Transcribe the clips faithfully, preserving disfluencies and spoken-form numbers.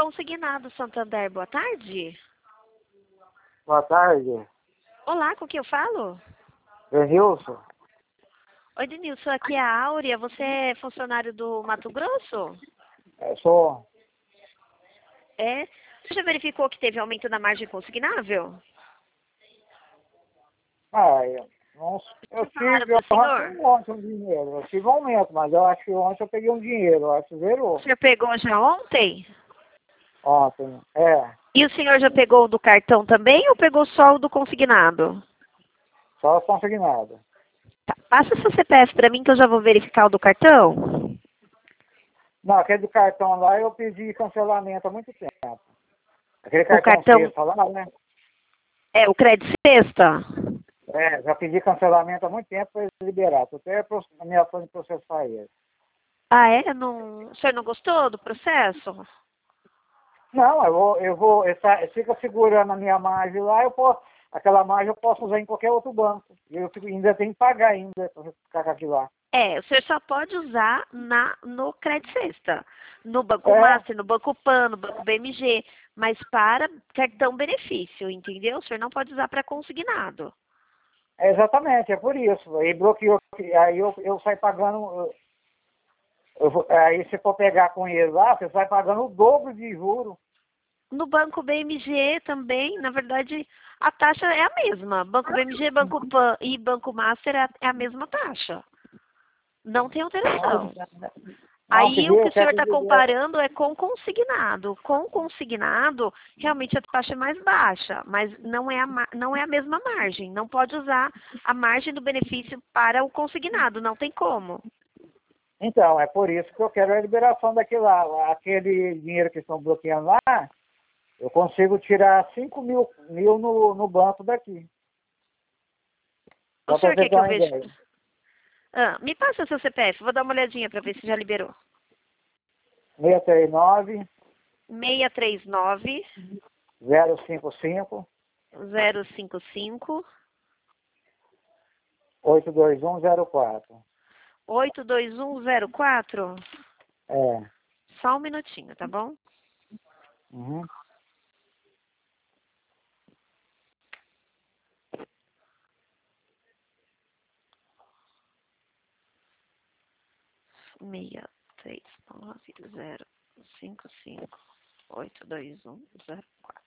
Consignado Santander, boa tarde. Boa tarde. Olá, com quem eu falo? Denilson? Oi, Denilson, aqui é a Áurea. Você é funcionário do Mato Grosso? Eu sou. É? Você já verificou que teve aumento na margem consignável? Ah, eu, não, eu Já falaram tive, para eu o senhor? tive ontem um dinheiro. Eu tive um aumento, mas eu acho que ontem eu peguei um dinheiro. Eu acho que zerou. O senhor pegou já ontem? Ontem. É, E o senhor já pegou o do cartão também ou pegou só o do consignado? só consignado. Tá. Passa seu C P F para mim que eu já vou verificar o do cartão. Não, aquele do cartão lá eu pedi cancelamento há muito tempo. Aquele O cartão cartão sexta lá, né? é o crédito sexta? É, já pedi cancelamento há muito tempo para eles liberar. Tô até ameaçando de processar ele. Ah, é? Não... O senhor não gostou do processo? Não, eu vou, eu vou, essa, fica segurando a minha margem lá, eu posso, aquela margem eu posso usar em qualquer outro banco. E eu fico, ainda tenho que pagar ainda para ficar com aquilo lá. É, o senhor só pode usar na, no crédito sexta. No Banco É, Master, no Banco Pan, no Banco B M G. Mas para cartão benefício, entendeu? O senhor não pode usar para consignado. é exatamente, é por isso. Aí bloqueou, aí eu, eu saio pagando, eu, eu vou- aí se for pegar com ele lá, você sai pagando o dobro de juros. No Banco B M G também, na verdade, a taxa é a mesma. Banco B M G, Banco Pan e Banco Master é a, é a mesma taxa. Não tem alteração. Não, se Aí o vê, que eu o senhor quero está dizer, comparando é com consignado. Com consignado, realmente a taxa é mais baixa, mas não é, a, ma- não é a mesma margem. Não pode usar a margem do benefício para o consignado, não tem como. então, é por isso que eu quero a liberação daquele lá. Aquele dinheiro que estão bloqueando lá, eu consigo tirar cinco mil, mil no, no banco daqui. O Só para senhor você quer ter que eu uma veja? ideia. Ah, me passa o seu C P F, vou dar uma olhadinha para ver se já liberou. seis três nove, seis três nove, zero cinco cinco, zero cinco cinco, oito dois um zero quatro. oito dois um zero quatro. É. Só um minutinho, tá bom? Uhum. seis três nove, zero cinco cinco, oito dois um zero quatro.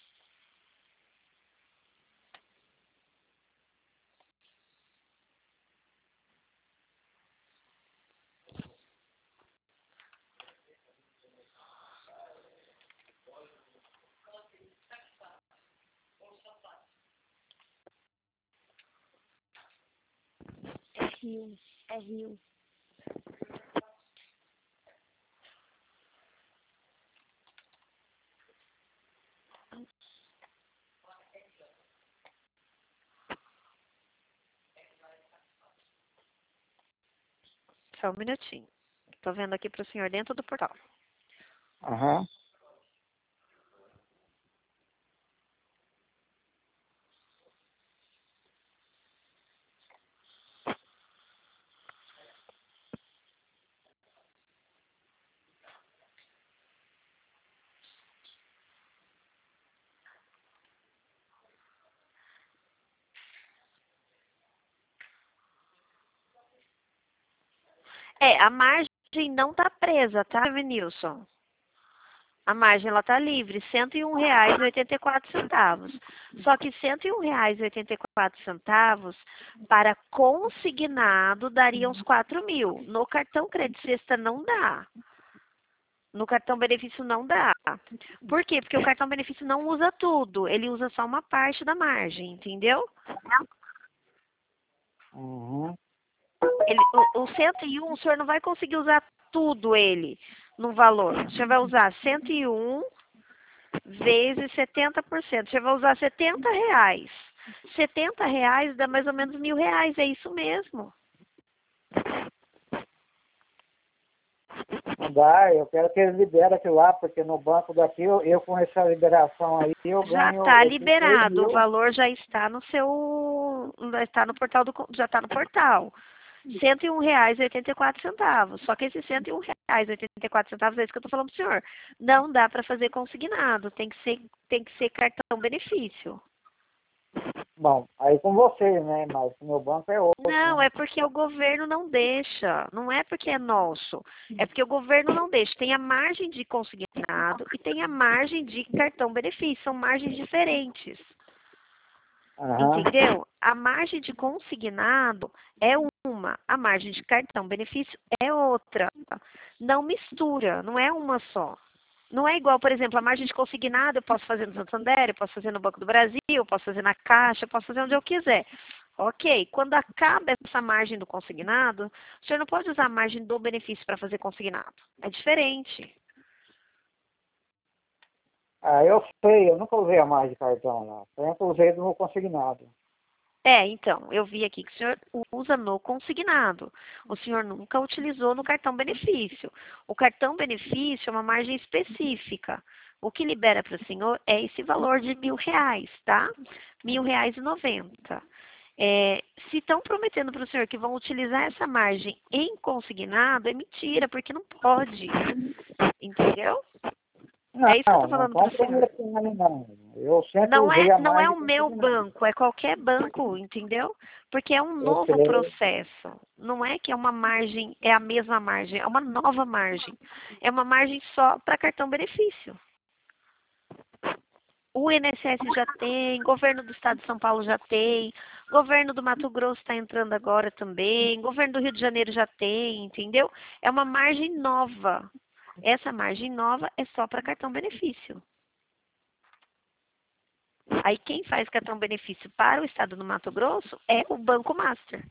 É Rio, é Rio. Só um minutinho. Tô vendo aqui pro senhor dentro do portal. Aham. É, a margem não tá presa, tá, Venilson? A margem ela tá livre, cento e um reais e oitenta e quatro centavos. Só que cento e um reais e oitenta e quatro centavos para consignado daria uns quatro mil. No cartão crédito sexta não dá. No cartão benefício não dá. Por quê? Porque o cartão benefício não usa tudo. Ele usa só uma parte da margem, entendeu? Uhum. Ele, o, o cento e um, o senhor não vai conseguir usar tudo ele no valor. O senhor vai usar cento e um vezes setenta por cento. O senhor vai usar setenta reais. setenta reais dá mais ou menos mil reais. É isso mesmo. Não dá, eu quero que eles liberem aquilo lá, porque no banco daqui, eu, eu com essa liberação aí, eu Já ganho, está eu tenho três liberado. O mil. valor já está no seu. Já está no portal do. Já está no portal. cento e um reais e oitenta e quatro centavos. Só que esses cento e um reais e oitenta e quatro centavos é isso que eu estou falando para o senhor. Não dá para fazer consignado, tem que ser, tem que ser cartão benefício. Bom, aí com vocês, né? Mas o meu banco é outro, Não, né? é porque o governo não deixa. Não é porque é nosso. É porque o governo não deixa. Tem a margem de consignado e tem a margem de cartão benefício. São margens diferentes. Aham. Entendeu? A margem de consignado é uma, a margem de cartão benefício é outra. Não mistura, não é uma só. Não é igual, por exemplo, a margem de consignado eu posso fazer no Santander, eu posso fazer no Banco do Brasil, eu posso fazer na Caixa, eu posso fazer onde eu quiser. Ok, quando acaba essa margem do consignado, o senhor não pode usar a margem do benefício para fazer consignado. É diferente. Ah, eu sei, eu nunca usei a mais de cartão lá. Sempre usei no consignado. É, então, eu vi aqui que o senhor usa no consignado. O senhor nunca utilizou no cartão benefício. O cartão benefício é uma margem específica. O que libera para o senhor é esse valor de mil reais, tá? Mil reais e noventa. É, se estão prometendo para o senhor que vão utilizar essa margem em consignado, é mentira, porque não pode. Entendeu? É isso que eu Não, estou não falando para o senhor. comprometo não. Eu sempre Não é, usei a não mais é de o meu consignado. banco, é qualquer banco, entendeu? Porque é um Eu novo sei. processo. Não é que é uma margem, é a mesma margem, é uma nova margem. É uma margem só para cartão benefício. O I N S S já tem, governo do estado de São Paulo já tem, governo do Mato Grosso está entrando agora também, governo do Rio de Janeiro já tem, entendeu? É uma margem nova. Essa margem nova é só para cartão benefício. Aí quem faz cartão benefício para o estado do Mato Grosso é o Banco Master.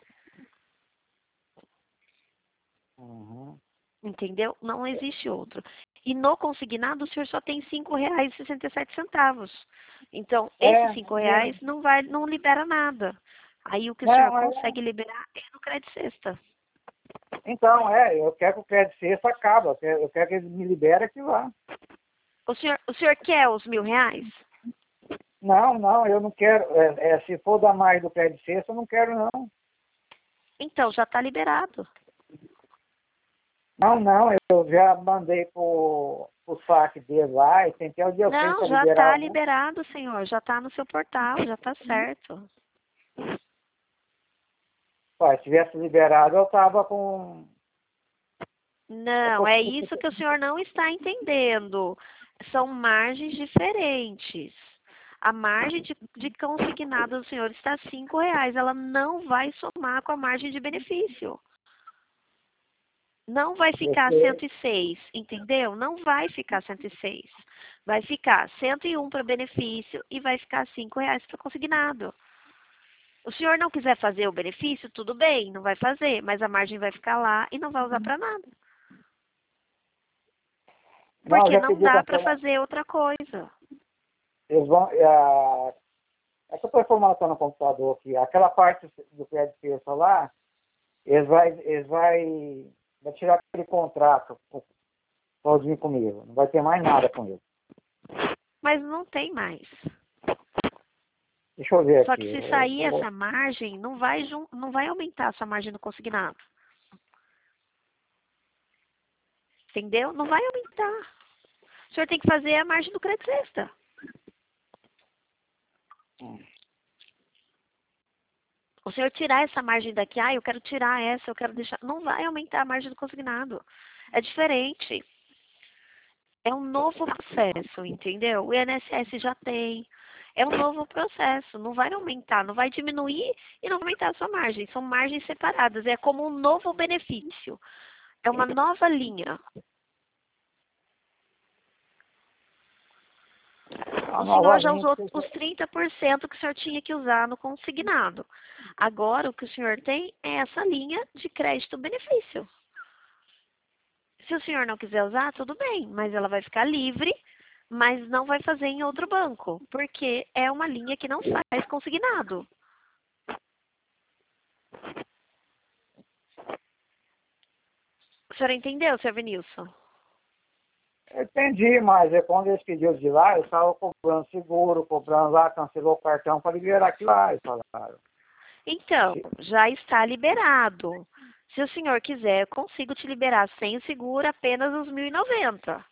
Uhum. Entendeu? Não existe outro. E no consignado o senhor só tem cinco reais e sessenta e sete centavos. Então, esses É, cinco é, reais não vai, não libera nada. Aí o que o senhor não, é, consegue liberar é no crédito sexta. então, é, eu quero que o crédito sexta acabe, eu quero, eu quero que ele me libere aquilo lá. O senhor, o senhor quer os mil reais? Não, não, eu não quero, é, é, se for dar mais do crédito sexta, eu não quero não. Então, já está liberado. Não, não, eu já mandei pro, pro saque dele lá e tentei o dia seis Não, para já liberar está o meu. liberado, senhor. Já está no seu portal, já está certo. Pô, se tivesse liberado, eu tava com. Eu Não, tô, é isso que o senhor não está entendendo. São margens diferentes. A margem de, de consignado do senhor está cinco reais. Ela não vai somar com a margem de benefício. Não vai ficar você, cento e seis, entendeu? Não vai ficar cento e seis. Vai ficar cento e um para benefício e vai ficar cinco reais para consignado. O senhor não quiser fazer o benefício, tudo bem, não vai fazer, mas a margem vai ficar lá e não vai usar para nada. não, eu Porque já não pedi dá para cancela. fazer outra coisa. Eles vão. É, é que eu estou formatando no computador aqui. Aquela parte do crédito sexta lá, eles vai, eles vai, vai tirar aquele contrato sozinho comigo. Não vai ter mais nada com ele. Mas não tem mais. Deixa eu ver Só aqui. que se Eu sair vou- essa margem, não vai, não vai aumentar a sua margem do consignado. Entendeu? Não vai aumentar. O senhor tem que fazer a margem do crédito sexta. O senhor tirar essa margem daqui, ah, eu quero tirar essa, eu quero deixar. Não vai aumentar a margem do consignado. É diferente. É um novo processo, entendeu? O I N S S já tem. É um novo processo. Não vai aumentar, não vai diminuir e não vai aumentar a sua margem. São margens separadas. É como um novo benefício. É uma nova linha. a O nova senhor já linha. usou os trinta por cento que o senhor tinha que usar no consignado. Agora, o que o senhor tem é essa linha de crédito-benefício. Se o senhor não quiser usar, tudo bem, mas ela vai ficar livre, mas não vai fazer em outro banco, porque é uma linha que não faz consignado. O senhor entendeu, senhor Venilson? Eu entendi, mas é quando eles pediram de lá, eu estava cobrando seguro, cobrando lá, cancelou o cartão para liberar aquilo lá, eles falaram. Então, já está liberado. Se o senhor quiser, eu consigo te liberar sem o seguro apenas os mil e noventa.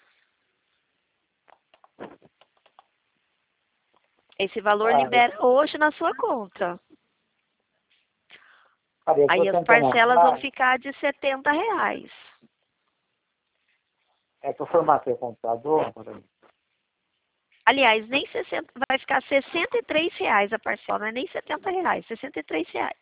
Esse valor Ah, eu, libera hoje na sua conta. cara, eu tô Aí as tentando parcelas vão arrumar, ficar de setenta reais. é que eu formatei o computador, peraí. Aliás, nem sessenta, vai ficar sessenta e três reais a parcela, não é nem setenta reais, sessenta e três reais.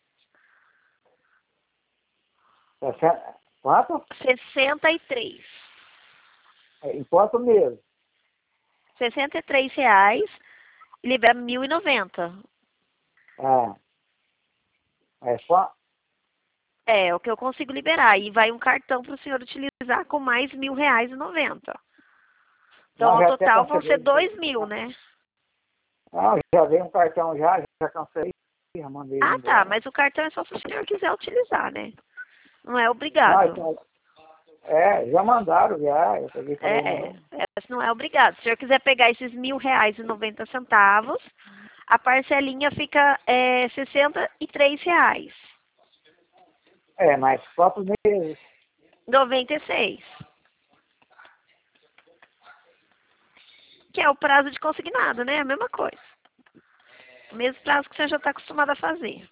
Sessenta- Quanto? sessenta e três. É, Enquanto mesmo. sessenta e três reais e libera mil e noventa. Ah, é só. É, o que eu consigo liberar. E vai um cartão para o senhor utilizar com mais mil reais e noventa. Então, Não, ao já até total, vão ser cancelei. dois mil, né? Não, já dei um cartão já, já cancelei, já mandei ele Ah, tá. embora. Mas o cartão é só se o senhor quiser utilizar, né? Não é Não, obrigado. então, é, já mandaram já, eu peguei e falei, É, é, não. é, não é obrigado. Se o senhor quiser pegar esses mil reais e noventa centavos, a parcelinha fica é, sessenta e três reais. É, mas quatro meses. noventa e seis. Que é o prazo de consignado, né? A mesma coisa. O mesmo prazo que você já está acostumado a fazer.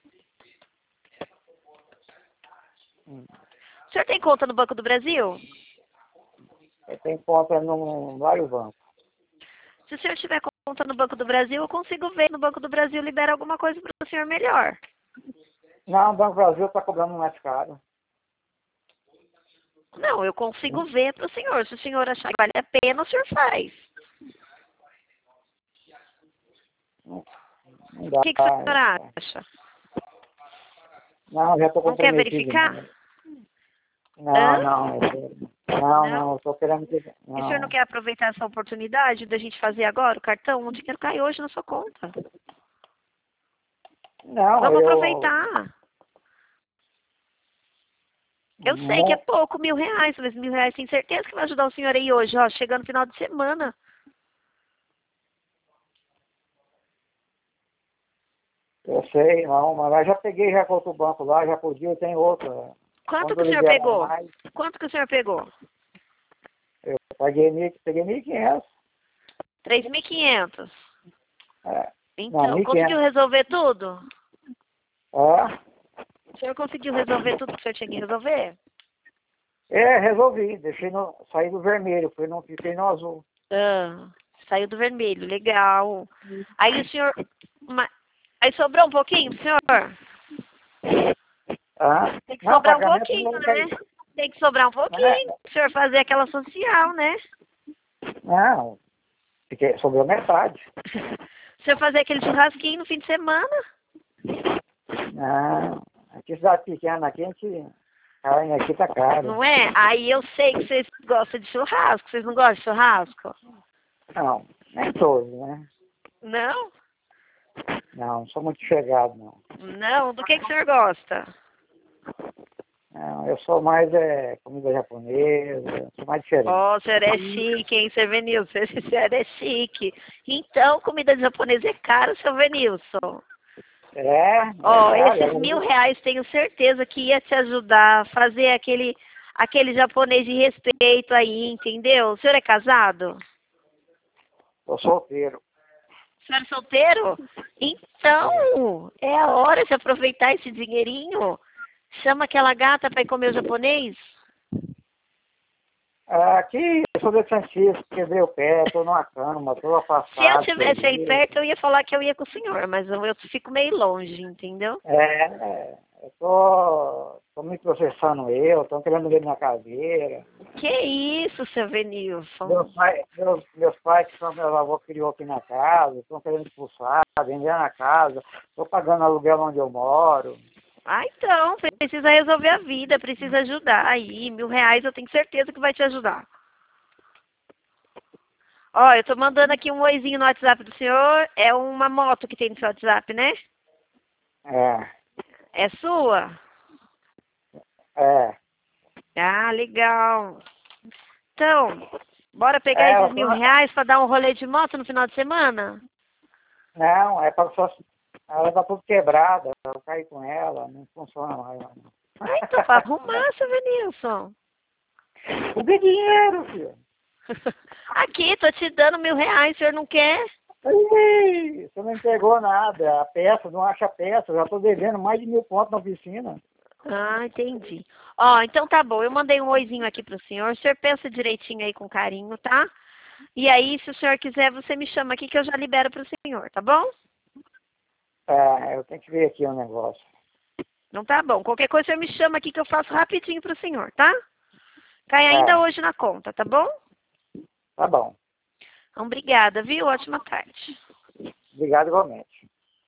Hum. O senhor tem conta no Banco do Brasil? Eu tenho conta no vários bancos. Se o senhor tiver conta no Banco do Brasil, eu consigo ver no Banco do Brasil libera alguma coisa para o senhor melhor. Não, o Banco Brasil está cobrando mais caro. Não, eu consigo ver para o senhor. Se o senhor achar que vale a pena, o senhor faz. Não, não O dá. que, que o senhor acha? Não, já estou Não quer comprometido verificar? demais. Hã? Não, não, eu- não, Não? não, eu estou querendo que. E o senhor não Não, quer aproveitar essa oportunidade da gente fazer agora o cartão? O dinheiro cai hoje na sua conta. não, Vamos eu. aproveitar. Eu sei que é Não, pouco, mil reais, mas mil reais tem certeza que vai ajudar o senhor aí hoje, ó, chegando no final de semana. eu sei, não, mas lá já peguei já com outro banco lá, já podia, eu tenho outra. Quanto Quando que eu o senhor liberar pegou? mais, Quanto que o senhor pegou? eu paguei mil, peguei mil e quinhentos. Três mil e quinhentos. É, não, Então, mil e conseguiu quinhentos. resolver tudo? É, O senhor conseguiu resolver tudo que o senhor tinha que resolver? é, resolvi, deixei no, saí do vermelho, fui no, fiquei no azul. Ah, saiu do vermelho, legal. Aí o senhor... ma- Aí sobrou um pouquinho pro senhor? Ah, Tem que não, sobrar um pagamento pouquinho, não caiu. né? Tem que sobrar um pouquinho. Não, O senhor fazer aquela social, né? não, fiquei, sobrou metade. O senhor fazer aquele churrasquinho no fim de semana? Não, aqui cidade pequena, aqui a gente, carne aqui tá caro. Não é? Aí eu sei que vocês gostam de churrasco. Vocês não gostam de churrasco? Não, nem todos, né? Não? Não, não sou muito chegado, não. Não? Do que, que o senhor gosta? Não, eu sou mais é, comida japonesa, sou mais diferente. Ó, oh, o senhor é chique, hein, seu Venilson? O senhor é chique. Então, comida japonesa é caro, seu Venilson. É, Ó, é oh, caro. esses mil Eu, reais tenho certeza que ia te ajudar a fazer aquele, aquele japonês de respeito aí, entendeu? O senhor é casado? sou solteiro. O senhor é solteiro? Então, é a hora de aproveitar esse dinheirinho. Chama aquela gata para ir comer o japonês. Aqui, eu sou de Francisco, quebrei o pé, tô numa cama, tô Se eu afastado. tivesse aí Perdido. perto, eu ia falar que eu ia com o senhor, mas eu, eu fico meio longe, entendeu? É, é, eu tô, tô me processando eu, tô querendo ver minha cadeira. Que isso, seu Venilson? Meus pais, meus, meus pais que são meus avós criou aqui na casa, estão querendo expulsar, vendendo a casa, estou pagando aluguel onde eu moro. Ah, então, precisa resolver a vida, precisa ajudar aí. Mil reais eu tenho certeza que vai te ajudar. Ó, eu tô mandando aqui um oizinho no WhatsApp do senhor. É uma moto que tem no seu WhatsApp, né? É, É sua? é. Ah, legal. Então, bora pegar É, eu esses tô mil na- reais para dar um rolê de moto no final de semana? não, é para só Ela tá toda quebrada, eu caí com ela, não funciona mais. Não. Ah, então para arrumar, seu Venilson. O que é dinheiro, filho? Aqui, tô te dando mil reais, o senhor não quer? Ei, você não entregou nada, a peça, não acha a peça, eu já tô devendo mais de mil pontos na oficina. Ah, entendi. Ó, então tá bom, eu mandei um oizinho aqui pro senhor, o senhor pensa direitinho aí com carinho, tá? E aí, se o senhor quiser, você me chama aqui que eu já libero pro senhor, tá bom? É, eu tenho que ver aqui o negócio. Não tá bom. Qualquer coisa, o senhor me chama aqui que eu faço rapidinho pro senhor, tá? Cai ainda É, hoje na conta, tá bom? tá bom. Então, obrigada, viu? Ótima tarde. Obrigado igualmente.